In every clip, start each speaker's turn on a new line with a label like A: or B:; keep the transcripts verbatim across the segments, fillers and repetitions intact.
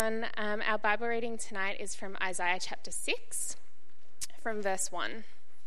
A: Um, our Bible reading tonight is from Isaiah chapter six, from verse one.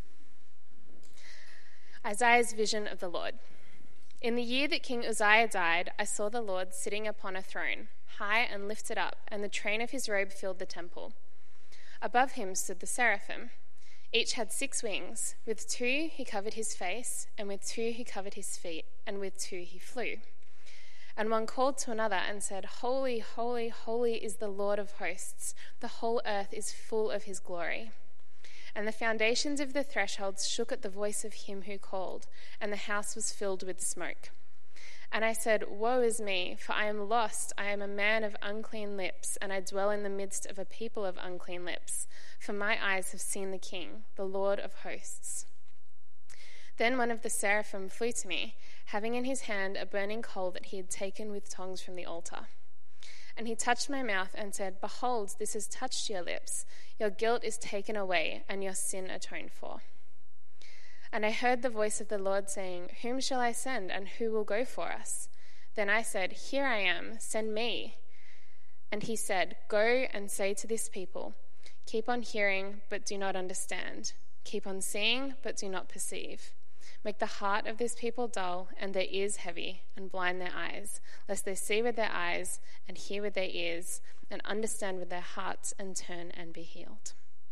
A: Isaiah's vision of the Lord. In the year that King Uzziah died, I saw the Lord sitting upon a throne, high and lifted up, and the train of his robe filled the temple. Above him stood the seraphim. Each had six wings. With two he covered his face, and with two he covered his feet, and with two he flew. And one called to another and said, Holy, holy, holy is the Lord of hosts. The whole earth is full of his glory. And the foundations of the thresholds shook at the voice of him who called, and the house was filled with smoke. And I said, Woe is me, for I am lost. I am a man of unclean lips, and I dwell in the midst of a people of unclean lips. For my eyes have seen the King, the Lord of hosts. Then one of the seraphim flew to me, having in his hand a burning coal that he had taken with tongs from the altar. And he touched my mouth and said, Behold, this has touched your lips. Your guilt is taken away, and your sin atoned for. And I heard the voice of the Lord saying, Whom shall I send, and who will go for us? Then I said, Here I am, send me. And he said, Go and say to this people, Keep on hearing, but do not understand. Keep on seeing, but do not perceive. Make the heart of this people dull, and their ears heavy, and blind their eyes, lest they see with their eyes, and hear with their ears, and understand with their hearts, and turn and be healed.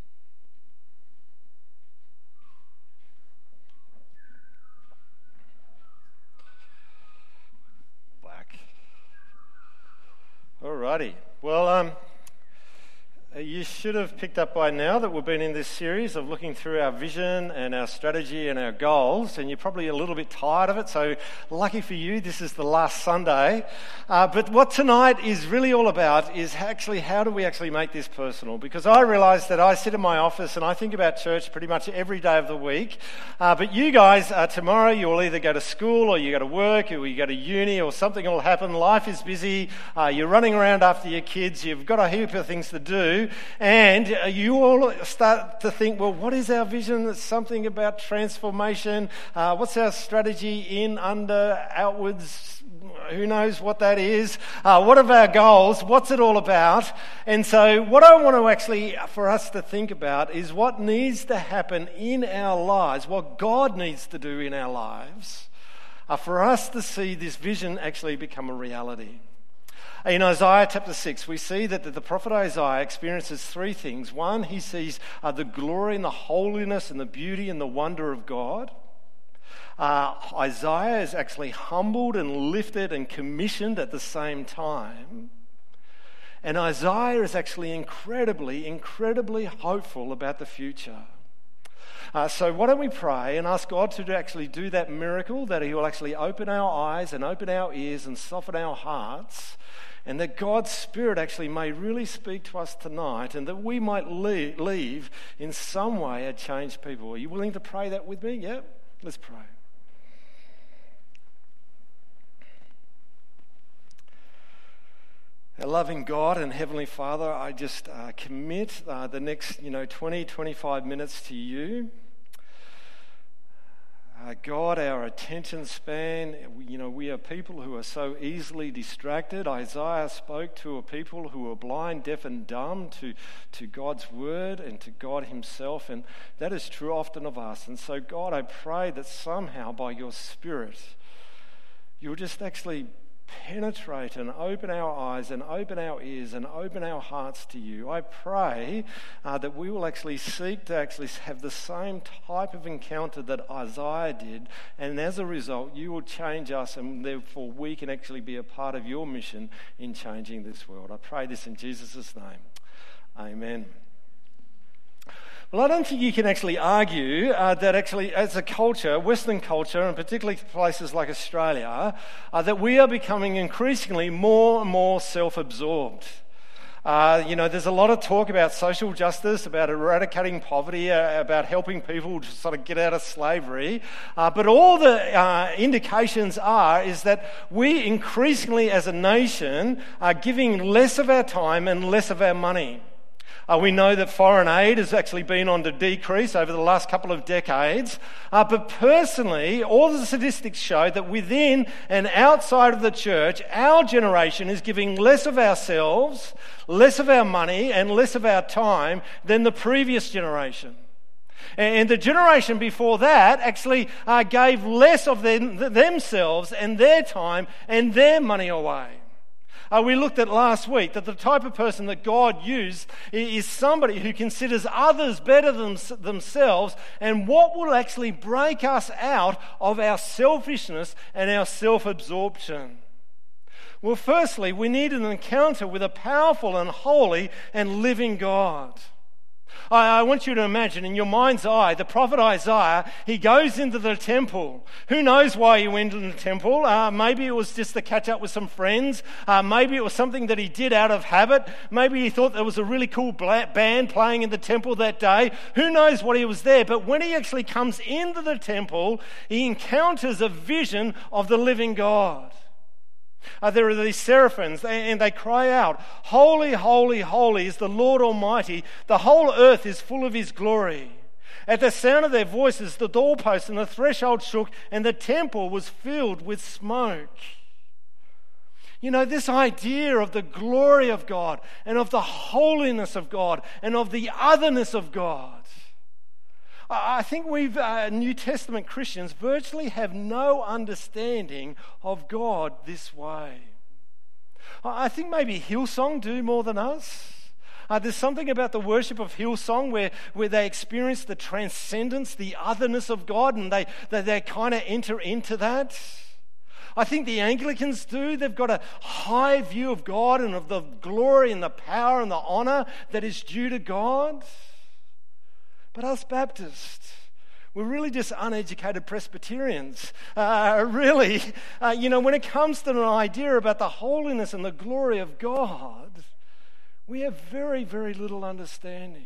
B: Black. Alrighty. Well, um, you should have picked up by now that we've been in this series of looking through our vision and our strategy and our goals, and you're probably a little bit tired of it, so lucky for you, this is the last Sunday. Uh, but what tonight is really all about is actually how do we actually make this personal? Because I realise that I sit in my office and I think about church pretty much every day of the week, uh, but you guys, uh, tomorrow you'll either go to school or you go to work or you go to uni or something will happen. Life is busy, uh, you're running around after your kids, you've got a heap of things to do. And you all start to think, well, what is our vision? It's something about transformation. Uh, what's our strategy? In, under, outwards? Who knows what that is? Uh, what are our goals? What's it all about? And so what I want to actually, for us to think about is what needs to happen in our lives, what God needs to do in our lives, uh, for us to see this vision actually become a reality. In Isaiah chapter six, we see that the prophet Isaiah experiences three things. One, he sees uh, the glory and the holiness and the beauty and the wonder of God. Uh, Isaiah is actually humbled and lifted and commissioned at the same time. And Isaiah is actually incredibly, incredibly hopeful about the future. Uh, so why don't we pray and ask God to actually do that miracle, that he will actually open our eyes and open our ears and soften our hearts, and that God's Spirit actually may really speak to us tonight, and that we might leave, leave in some way a changed people. Are you willing to pray that with me? Yeah? Let's pray. Our loving God and Heavenly Father, I just uh, commit uh, the next, you know, twenty, twenty-five minutes to you. Uh, God, our attention span, you know, we are people who are so easily distracted. Isaiah spoke to a people who were blind, deaf and dumb to, to God's word and to God himself, and that is true often of us. And so, God, I pray that somehow by your Spirit, you'll just actually penetrate and open our eyes and open our ears and open our hearts to you. I pray uh, that we will actually seek to actually have the same type of encounter that Isaiah did, and as a result you will change us, and therefore we can actually be a part of your mission in changing this world. I pray this in Jesus' name. Amen. Well, I don't think you can actually argue uh, that actually as a culture, Western culture, and particularly places like Australia, uh, that we are becoming increasingly more and more self-absorbed. Uh, you know, there's a lot of talk about social justice, about eradicating poverty, uh, about helping people to sort of get out of slavery. Uh, but all the uh, indications are is that we increasingly as a nation are giving less of our time and less of our money. Uh, we know that foreign aid has actually been on the decrease over the last couple of decades. Uh, but personally, all the statistics show that within and outside of the church, our generation is giving less of ourselves, less of our money, and less of our time than the previous generation. And the generation before that actually uh, gave less of them, themselves and their time and their money away. Uh, we looked at last week that the type of person that God used is somebody who considers others better than themselves, and what will actually break us out of our selfishness and our self-absorption. Well, firstly, we need an encounter with a powerful and holy and living God. I, I want you to imagine in your mind's eye, the prophet Isaiah, he goes into the temple. Who knows why he went into the temple? Uh, maybe it was just to catch up with some friends. Uh, maybe it was something that he did out of habit. Maybe he thought there was a really cool band playing in the temple that day. Who knows what he was there? But when he actually comes into the temple, he encounters a vision of the living God. Uh, there are these seraphims, and they cry out, "Holy, holy, holy is the Lord Almighty. The whole earth is full of his glory." At the sound of their voices, the doorpost and the threshold shook, and the temple was filled with smoke. You know, this idea of the glory of God and of the holiness of God and of the otherness of God. I think we've uh, New Testament Christians virtually have no understanding of God this way. I think maybe Hillsong do more than us. Uh, there's something about the worship of Hillsong where, where they experience the transcendence, the otherness of God, and they, they, they kind of enter into that. I think the Anglicans do. They've got a high view of God and of the glory and the power and the honor that is due to God. But us Baptists, we're really just uneducated Presbyterians. Uh, really, uh, you know, when it comes to an idea about the holiness and the glory of God, we have very, very little understanding.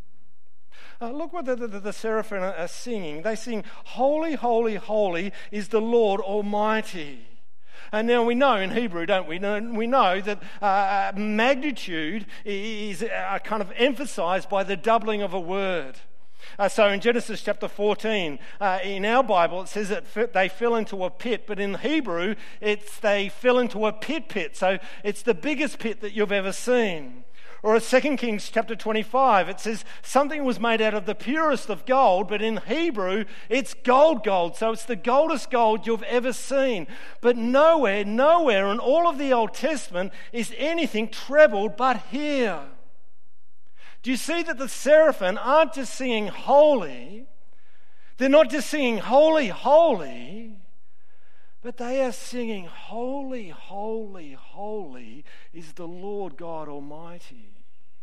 B: Uh, look what the, the, the seraphim are singing. They sing, "Holy, holy, holy is the Lord Almighty." And now we know in Hebrew, don't we? We know that uh, magnitude is uh, kind of emphasized by the doubling of a word. Uh, so in Genesis chapter fourteen, uh, in our Bible, it says that they fell into a pit, but in Hebrew, it's they fell into a pit pit. So it's the biggest pit that you've ever seen. Or in Second Kings chapter twenty-five, it says something was made out of the purest of gold, but in Hebrew, it's gold gold. So it's the goldest gold you've ever seen. But nowhere, nowhere in all of the Old Testament is anything trebled but here. Do you see that the seraphim aren't just singing holy? They're not just singing holy, holy, but they are singing holy, holy, holy is the Lord God Almighty.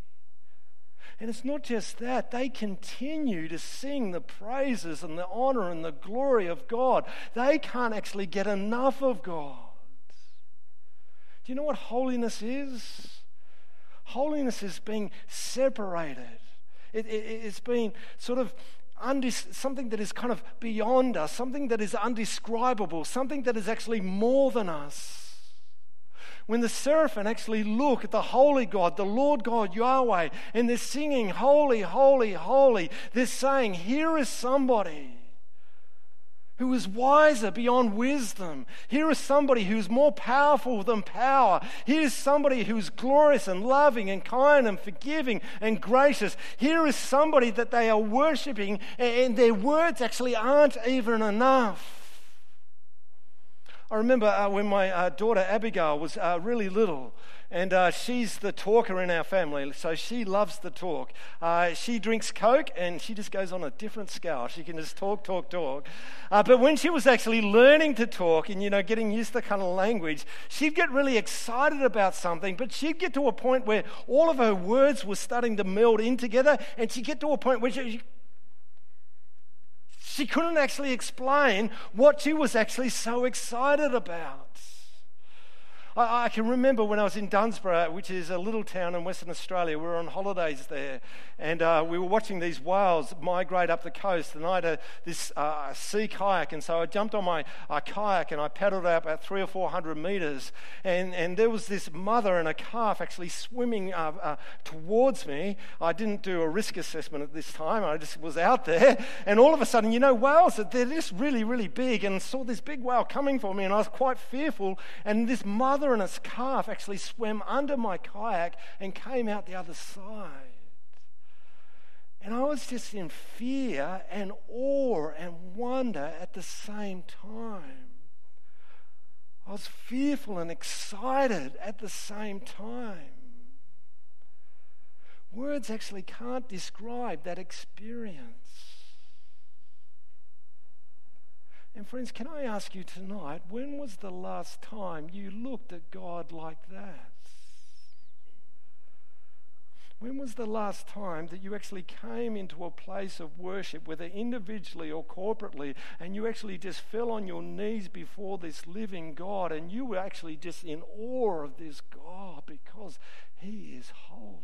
B: And it's not just that, they continue to sing the praises and the honor and the glory of God. They can't actually get enough of God. Do you know what holiness is? Holiness is being separated. It, it, it's being sort of undis- something that is kind of beyond us, something that is undescribable, something that is actually more than us. When the seraphim actually look at the holy God, the Lord God Yahweh, and they're singing, "Holy, holy, holy," they're saying, here is somebody who is wiser beyond wisdom. Here is somebody who's more powerful than power. Here is somebody who's glorious and loving and kind and forgiving and gracious. Here is somebody that they are worshipping, and their words actually aren't even enough. I remember uh, when my uh, daughter Abigail was uh, really little, and uh, she's the talker in our family, so she loves to talk. Uh, she drinks Coke, and she just goes on a different scale. She can just talk, talk, talk. Uh, but when she was actually learning to talk and, you know, getting used to kind of language, she'd get really excited about something, but she'd get to a point where all of her words were starting to meld in together, and she'd get to a point where she, she couldn't actually explain what she was actually so excited about. I, I can remember when I was in Dunsborough, which is a little town in Western Australia. We were on holidays there, and uh, we were watching these whales migrate up the coast, and I had a, this uh, sea kayak, and so I jumped on my uh, kayak and I paddled out about three or four hundred metres, and, and there was this mother and a calf actually swimming uh, uh, towards me. I didn't do a risk assessment at this time. I just was out there, and all of a sudden, you know, whales, they're just really, really big, and saw this big whale coming for me, and I was quite fearful, and this mother and its calf actually swam under my kayak and came out the other side. And I was just in fear and awe and wonder at the same time. I was fearful and excited at the same time. Words actually can't describe that experience. And friends, can I ask you tonight, when was the last time you looked at God like that? When was the last time that you actually came into a place of worship, whether individually or corporately, and you actually just fell on your knees before this living God, and you were actually just in awe of this God because He is holy?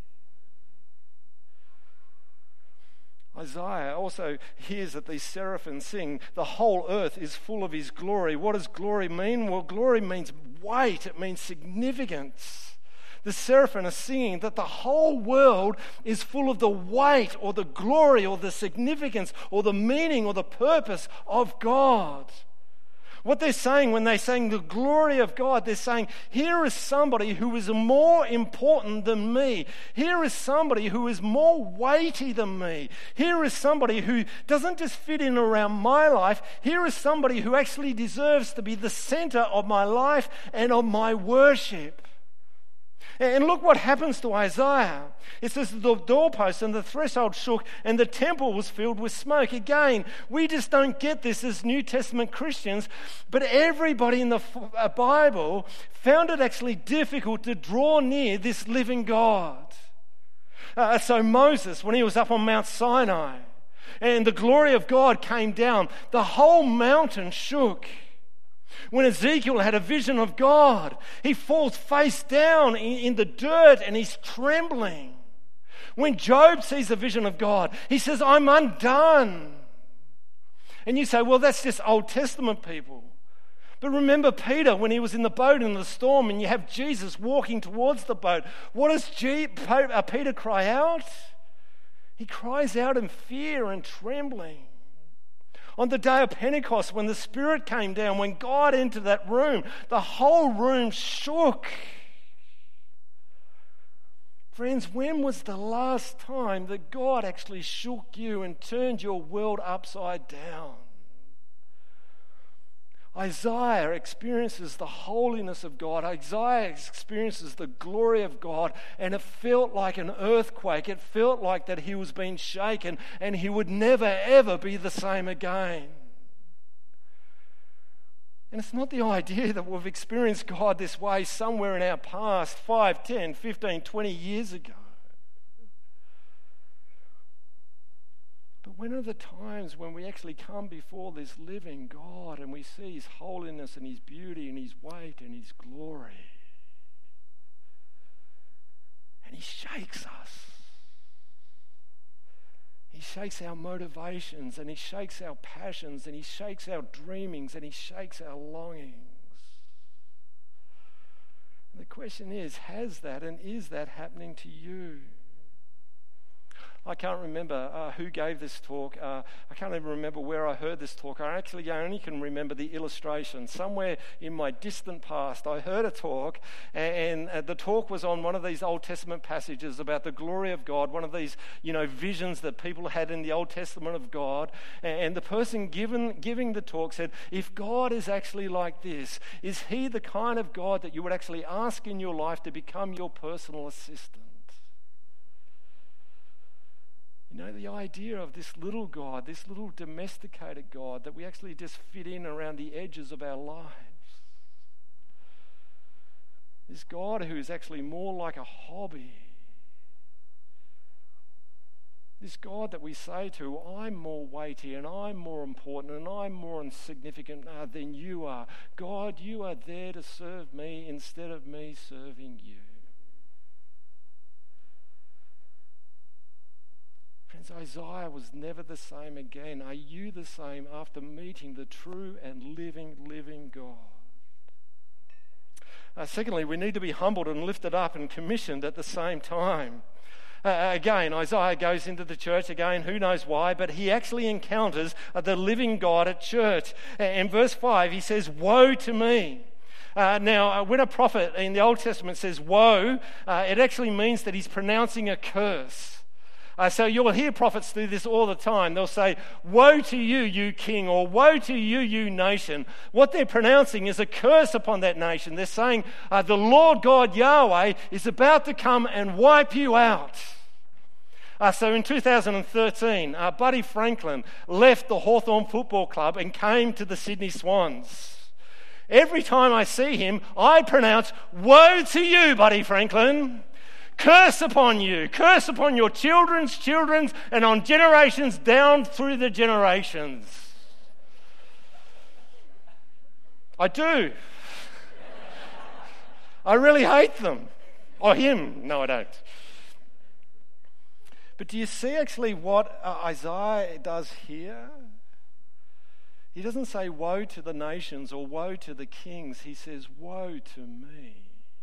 B: Isaiah also hears that these seraphim sing, the whole earth is full of His glory. What does glory mean? Well, glory means weight. It means significance. The seraphim are singing that the whole world is full of the weight or the glory or the significance or the meaning or the purpose of God. What they're saying when they sing the glory of God, they're saying, here is somebody who is more important than me. Here is somebody who is more weighty than me. Here is somebody who doesn't just fit in around my life. Here is somebody who actually deserves to be the center of my life and of my worship. And look what happens to Isaiah. It says the doorpost and the threshold shook and the temple was filled with smoke. Again, we just don't get this as New Testament Christians, but everybody in the Bible found it actually difficult to draw near this living God. Uh, so Moses, when he was up on Mount Sinai and the glory of God came down, the whole mountain shook. When Ezekiel had a vision of God, he falls face down in, in the dirt and he's trembling. When Job sees a vision of God, he says, I'm undone. And you say, well, that's just Old Testament people. But remember Peter when he was in the boat in the storm and you have Jesus walking towards the boat. What does G- Peter cry out? He cries out in fear and trembling. On the day of Pentecost, when the Spirit came down, when God entered that room, the whole room shook. Friends, when was the last time that God actually shook you and turned your world upside down? Isaiah experiences the holiness of God. Isaiah experiences the glory of God, and it felt like an earthquake. It felt like that he was being shaken and he would never ever be the same again. And it's not the idea that we've experienced God this way somewhere in our past, five, ten, fifteen, twenty years ago. But when are the times when we actually come before this living God and we see His holiness and His beauty and His weight and His glory? And He shakes us. He shakes our motivations and He shakes our passions and He shakes our dreamings and He shakes our longings. And the question is, has that and is that happening to you? I can't remember uh, who gave this talk. Uh, I can't even remember where I heard this talk. I actually only can remember the illustration. Somewhere in my distant past, I heard a talk, and, and uh, the talk was on one of these Old Testament passages about the glory of God, one of these, you know, visions that people had in the Old Testament of God. And, and the person given, giving the talk said, if God is actually like this, is He the kind of God that you would actually ask in your life to become your personal assistant? You know, the idea of this little God, this little domesticated God that we actually just fit in around the edges of our lives. This God who is actually more like a hobby. This God that we say to, I'm more weighty and I'm more important and I'm more insignificant uh, than you are. God, you are there to serve me instead of me serving you. Friends, Isaiah was never the same again. Are you the same after meeting the true and living, living God? Uh, secondly, we need to be humbled and lifted up and commissioned at the same time. Uh, again, Isaiah goes into the church again, who knows why, but he actually encounters uh, the living God at church. Uh, in verse five, he says, woe to me. Uh, now, uh, when a prophet in the Old Testament says woe, uh, it actually means that he's pronouncing a curse. Uh, so you'll hear prophets do this all the time. They'll say, woe to you, you king, or woe to you, you nation. What they're pronouncing is a curse upon that nation. They're saying, uh, the Lord God Yahweh is about to come and wipe you out. Uh, so in two thousand thirteen, uh, Buddy Franklin left the Hawthorn Football Club and came to the Sydney Swans. Every time I see him, I pronounce, woe to you, Buddy Franklin. Curse upon you, curse upon your children's children's and on generations down through the generations. I do. I really hate them. Or him. No, I don't. But do you see actually what uh, Isaiah does here? He doesn't say woe to the nations or woe to the kings. He says woe to me.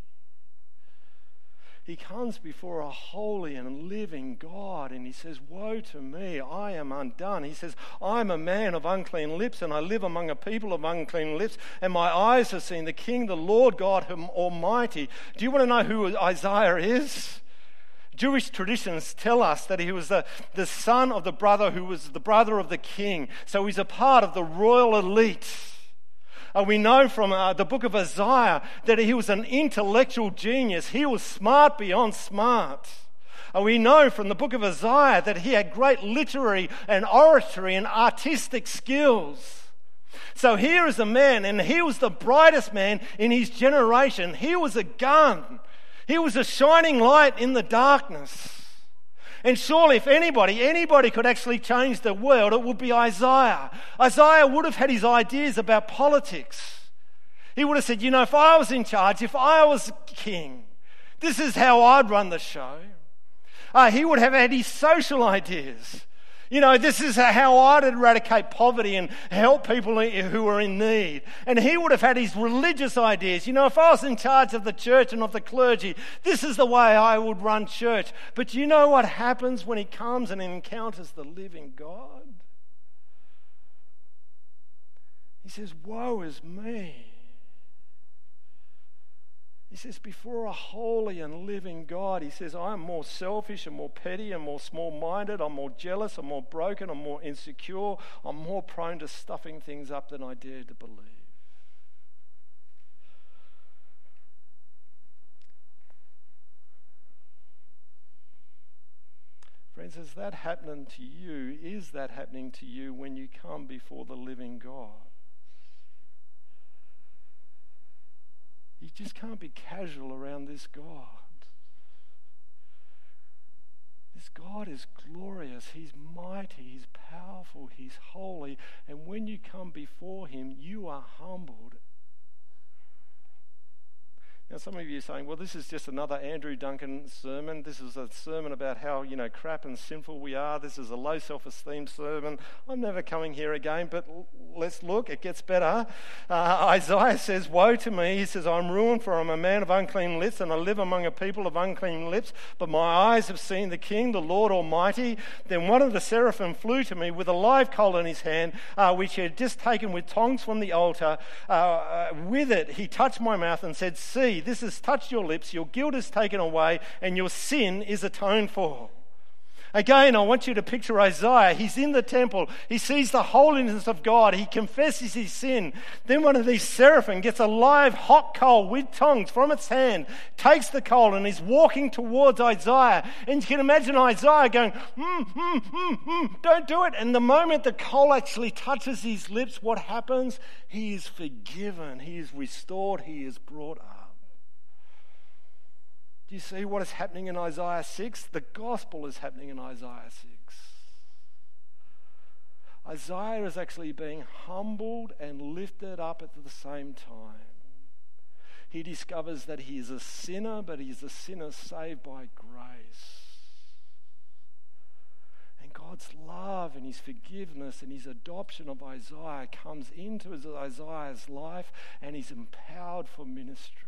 B: He comes before a holy and living God and he says, woe to me, I am undone. He says, I'm a man of unclean lips and I live among a people of unclean lips and my eyes have seen the King, the Lord God Almighty. Do you want to know who Isaiah is? Jewish traditions tell us that he was the, the son of the brother who was the brother of the king. So he's a part of the royal elite. Uh, we know from uh, the book of Isaiah that he was an intellectual genius. He was smart beyond smart. Uh, we know from the book of Isaiah that he had great literary and oratory and artistic skills. So here is a man, and he was the brightest man in his generation. He was a gun. He was a shining light in the darkness. And surely if anybody, anybody could actually change the world, it would be Isaiah. Isaiah would have had his ideas about politics. He would have said, you know, if I was in charge, if I was king, this is how I'd run the show. Uh, he would have had his social ideas. You know, this is how I'd eradicate poverty and help people who are in need. And he would have had his religious ideas. You know, if I was in charge of the church and of the clergy, this is the way I would run church. But you know what happens when he comes and encounters the living God? He says, woe is me. He says, before a holy and living God, he says, I am more selfish and more petty and more small-minded. I'm more jealous, I'm more broken, I'm more insecure. I'm more prone to stuffing things up than I dare to believe. Friends, is that happening to you? Is that happening to you when you come before the living God? You just can't be casual around this God. This God is glorious. He's mighty. He's powerful. He's holy. And when you come before him, you are humbled. Now, some of you are saying, well, this is just another Andrew Duncan sermon. This is a sermon about how, you know, crap and sinful we are. This is a low self-esteem sermon. I'm never coming here again, but l- let's look. It gets better. Uh, Isaiah says, woe to me. He says, I'm ruined, for I'm a man of unclean lips, and I live among a people of unclean lips. But my eyes have seen the King, the Lord Almighty. Then one of the seraphim flew to me with a live coal in his hand, uh, which he had just taken with tongs from the altar. Uh, uh, with it, he touched my mouth and said, see, this has touched your lips, your guilt is taken away, and your sin is atoned for. Again, I want you to picture Isaiah. He's in the temple. He sees the holiness of God. He confesses his sin. Then one of these seraphim gets a live hot coal with tongs from its hand, takes the coal, and is walking towards Isaiah. And you can imagine Isaiah going, mm, mm, mm, mm, don't do it. And the moment the coal actually touches his lips, what happens? He is forgiven. He is restored. He is brought up. Do you see what is happening in Isaiah six? The gospel is happening in Isaiah six. Isaiah is actually being humbled and lifted up at the same time. He discovers that he is a sinner, but he is a sinner saved by grace. And God's love and his forgiveness and his adoption of Isaiah comes into Isaiah's life, and he's empowered for ministry.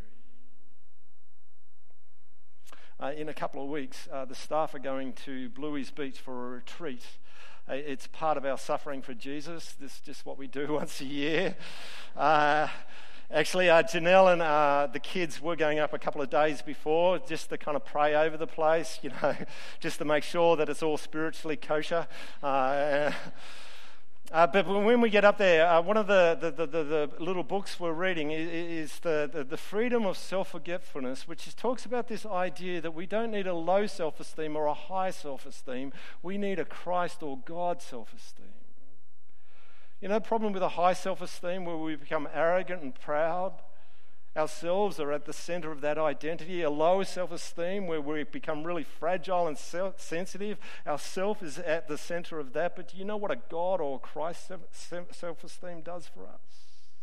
B: Uh, in a couple of weeks, uh, the staff are going to Bluey's Beach for a retreat. Uh, it's part of our Suffering for Jesus. This is just what we do once a year. Uh, actually, uh, Janelle and uh, the kids were going up a couple of days before just to kind of pray over the place, you know, just to make sure that it's all spiritually kosher. Uh, Uh, but when we get up there, uh, one of the, the, the, the, the little books we're reading is, is the, the, the Freedom of Self-Forgetfulness, which is, talks about this idea that we don't need a low self-esteem or a high self-esteem. We need a Christ or God self-esteem. You know, the problem with a high self-esteem where we become arrogant and proud, ourselves are at the center of that identity. A low self-esteem where we become really fragile and sensitive, our self is at the center of that. But do you know what a God or Christ self-esteem does for us?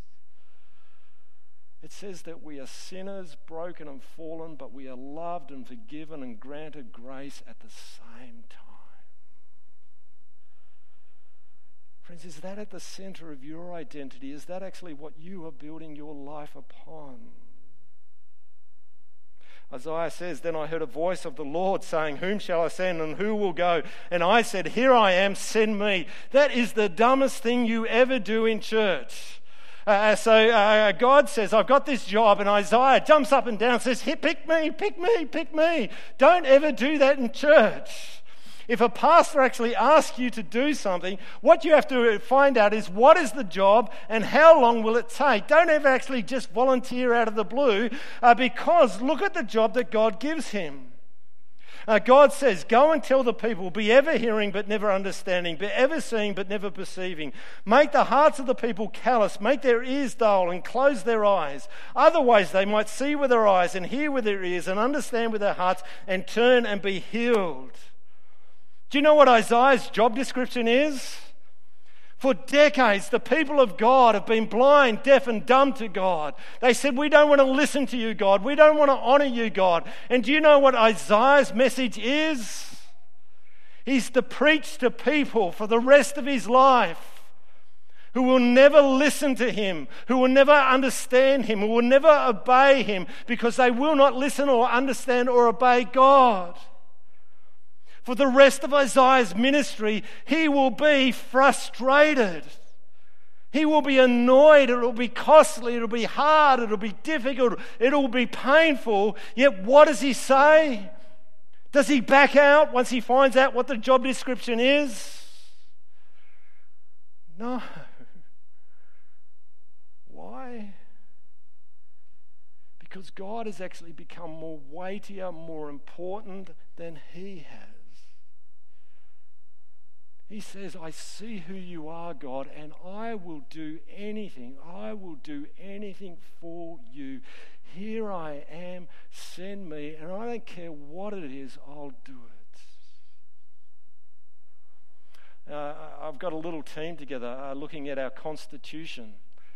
B: It says that we are sinners, broken and fallen, but we are loved and forgiven and granted grace at the same time. Friends, is that at the center of your identity? Is that actually what you are building your life upon? Isaiah says, "Then I heard a voice of the Lord saying, 'Whom shall I send and who will go?' And I said, 'Here I am, send me.'" That is the dumbest thing you ever do in church. Uh, so uh, God says, "I've got this job," and Isaiah jumps up and down and says, "Hey, pick me, pick me, pick me." Don't ever do that in church. If a pastor actually asks you to do something, what you have to find out is what is the job and how long will it take. Don't ever actually just volunteer out of the blue uh, because look at the job that God gives him. Uh, God says, "Go and tell the people, be ever hearing but never understanding, be ever seeing but never perceiving. Make the hearts of the people callous, make their ears dull and close their eyes. Otherwise they might see with their eyes and hear with their ears and understand with their hearts and turn and be healed." Do you know what Isaiah's job description is? For decades, the people of God have been blind, deaf, and dumb to God. They said, "We don't want to listen to you, God. We don't want to honor you, God." And do you know what Isaiah's message is? He's to preach to people for the rest of his life who will never listen to him, who will never understand him, who will never obey him because they will not listen or understand or obey God. For the rest of Isaiah's ministry, he will be frustrated. He will be annoyed. It will be costly. It will be hard. It will be difficult. It will be painful. Yet what does he say? Does he back out once he finds out what the job description is? No. Why? Because God has actually become more weightier, more important than he has. He says, "I see who you are, God, and I will do anything. I will do anything for you. Here I am, send me, and I don't care what it is, I'll do it." Uh, I've got a little team together uh, looking at our Constitution.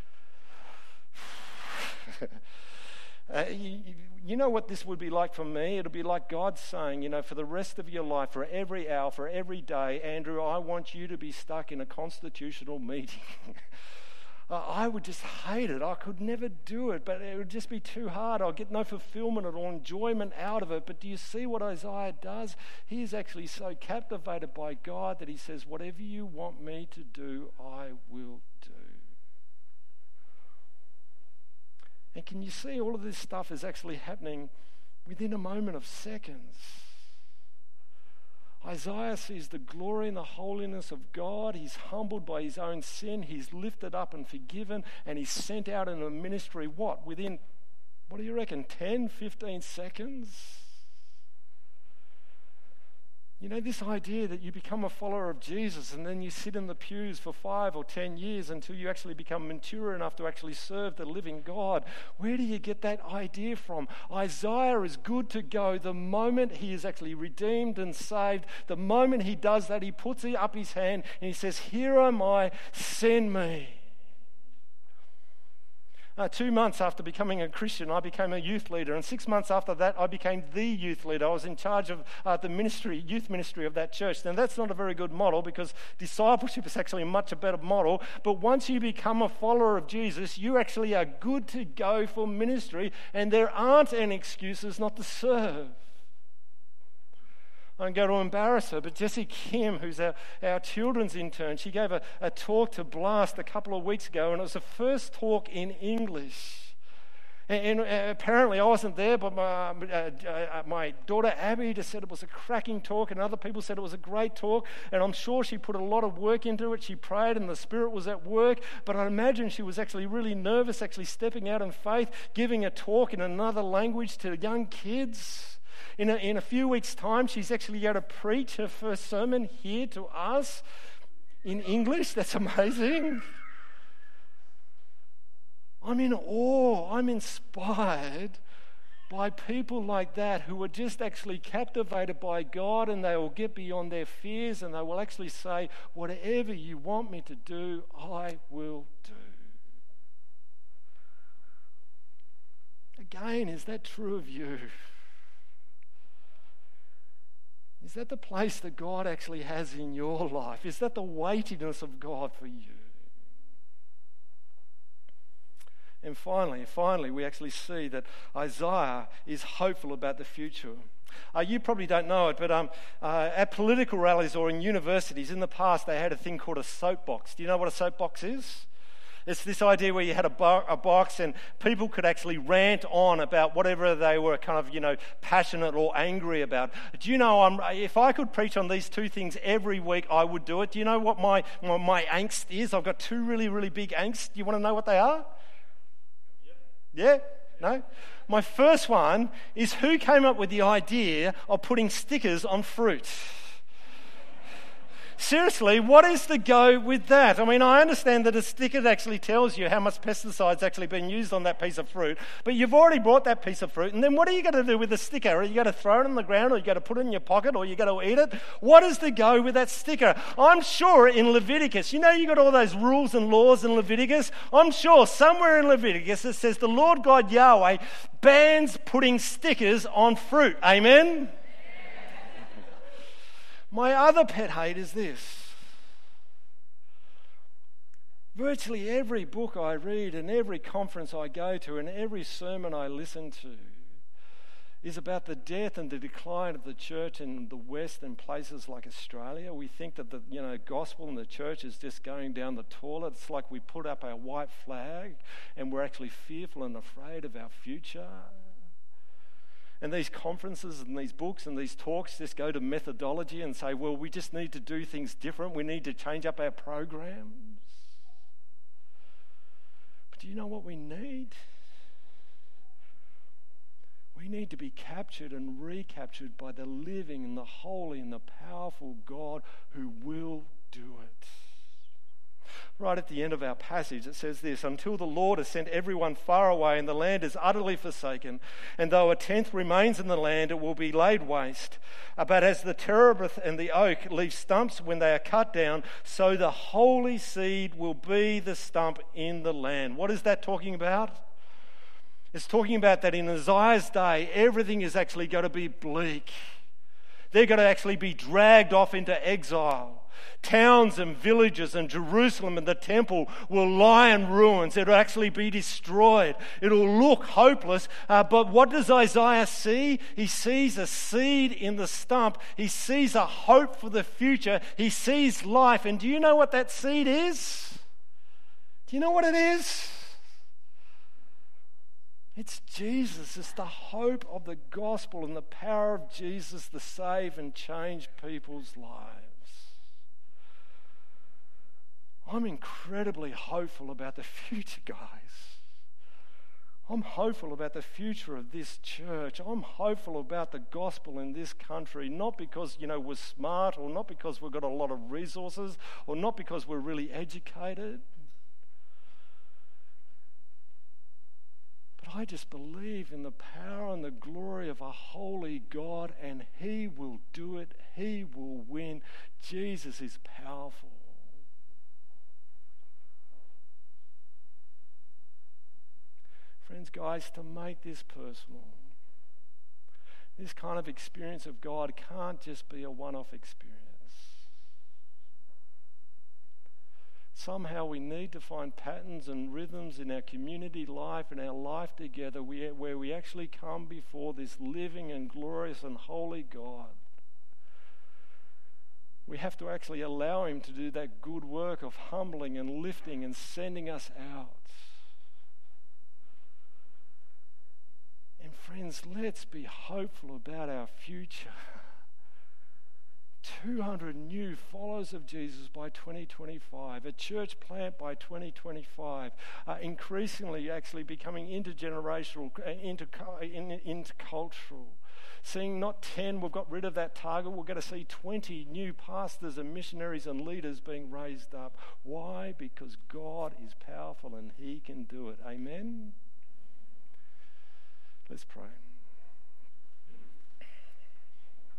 B: Uh, you, you know what this would be like for me? It'll be like God saying, you know, for the rest of your life, for every hour, for every day, Andrew, I want you to be stuck in a constitutional meeting. I would just hate it. I could never do it, but it would just be too hard. I'll get no fulfillment or enjoyment out of it. But do you see what Isaiah does? He is actually so captivated by God that he says, "Whatever you want me to do, I will do." And can you see all of this stuff is actually happening within a moment of seconds? Isaiah sees the glory and the holiness of God. He's humbled by his own sin. He's lifted up and forgiven, and he's sent out in a ministry, what, within, what do you reckon, ten, fifteen seconds? You know, this idea that you become a follower of Jesus and then you sit in the pews for five or ten years until you actually become mature enough to actually serve the living God. Where do you get that idea from? Isaiah is good to go the moment he is actually redeemed and saved. The moment he does that, he puts up his hand and he says, "Here am I, send me." Uh, two months after becoming a Christian, I became a youth leader, and six months after that, I became the youth leader. I was in charge of uh, the ministry, youth ministry of that church. Now, that's not a very good model because discipleship is actually a much better model. But once you become a follower of Jesus, you actually are good to go for ministry, and there aren't any excuses not to serve. I don't go to embarrass her, but Jessie Kim, who's our, our children's intern, she gave a, a talk to Blast a couple of weeks ago, and it was the first talk in English. And, and apparently I wasn't there, but my, uh, uh, my daughter Abby just said it was a cracking talk, and other people said it was a great talk, and I'm sure she put a lot of work into it. She prayed, and the Spirit was at work, but I imagine she was actually really nervous, actually stepping out in faith, giving a talk in another language to young kids. In a, in a few weeks' time, she's actually going to preach her first sermon here to us in English. That's amazing. I'm in awe. I'm inspired by people like that who are just actually captivated by God, and they will get beyond their fears and they will actually say, "Whatever you want me to do, I will do." Again, is that true of you? Is that the place that God actually has in your life? Is that the weightiness of God for you? And finally, finally, we actually see that Isaiah is hopeful about the future. Uh, you probably don't know it, but um, uh, at political rallies or in universities, in the past, they had a thing called a soapbox. Do you know what a soapbox is? It's this idea where you had a, bo- a box and people could actually rant on about whatever they were kind of, you know, passionate or angry about. Do you know, I'm, if I could preach on these two things every week, I would do it. Do you know what my, my, my angst is? I've got two really, really big angst. Do you want to know what they are? Yeah? No? My first one is who came up with the idea of putting stickers on fruit? Seriously, what is the go with that? I mean, I understand that a sticker actually tells you how much pesticide's actually been used on that piece of fruit, but you've already bought that piece of fruit, and then what are you going to do with the sticker? Are you going to throw it on the ground, or are you going to put it in your pocket, or are you going to eat it? What is the go with that sticker? I'm sure in Leviticus, you know you got all those rules and laws in Leviticus? I'm sure somewhere in Leviticus it says the Lord God Yahweh bans putting stickers on fruit. Amen? My other pet hate is this. Virtually every book I read and every conference I go to and every sermon I listen to is about the death and the decline of the church in the West and places like Australia. We think that the you know gospel and the church is just going down the toilet. It's like we put up our white flag and we're actually fearful and afraid of our future. And these conferences and these books and these talks just go to methodology and say, well, we just need to do things different. We need to change up our programs. But do you know what we need? We need to be captured and recaptured by the living and the holy and the powerful God who will do it. Right at the end of our passage, it says this: until the Lord has sent everyone far away and the land is utterly forsaken, and though a tenth remains in the land, it will be laid waste. But as the terebinth and the oak leave stumps when they are cut down, so the holy seed will be the stump in the land. What is that talking about? It's talking about that in Isaiah's day, everything is actually going to be bleak. They're going to actually be dragged off into exile. Towns and villages and Jerusalem and the temple will lie in ruins. It'll actually be destroyed. It'll look hopeless. Uh, but what does Isaiah see? He sees a seed in the stump. He sees a hope for the future. He sees life. And do you know what that seed is? Do you know what it is? It's Jesus. It's the hope of the gospel and the power of Jesus to save and change people's lives. I'm incredibly hopeful about the future, guys. I'm hopeful about the future of this church. I'm hopeful about the gospel in this country, not because, you know, we're smart or not because we've got a lot of resources or not because we're really educated. But I just believe in the power and the glory of a holy God, and He will do it. He will win. Jesus is powerful. Friends, guys, to make this personal, this kind of experience of God can't just be a one-off experience. Somehow we need to find patterns and rhythms in our community life and our life together where we actually come before this living and glorious and holy God. We have to actually allow Him to do that good work of humbling and lifting and sending us out. And friends, let's be hopeful about our future. two hundred new followers of Jesus by twenty twenty-five, a church plant by twenty twenty-five, uh, increasingly actually becoming intergenerational, uh, inter, in, intercultural. Seeing not ten, we've got rid of that target, we're going to see twenty new pastors and missionaries and leaders being raised up. Why? Because God is powerful and He can do it. Amen? Let's pray.